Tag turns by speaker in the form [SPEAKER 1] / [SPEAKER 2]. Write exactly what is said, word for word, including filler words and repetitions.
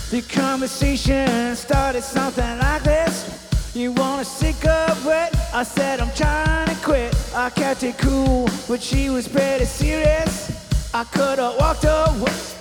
[SPEAKER 1] The conversation started something like this. You want a cigarette? I said I'm trying to quit. I kept it cool, but she was pretty serious. I could've walked away.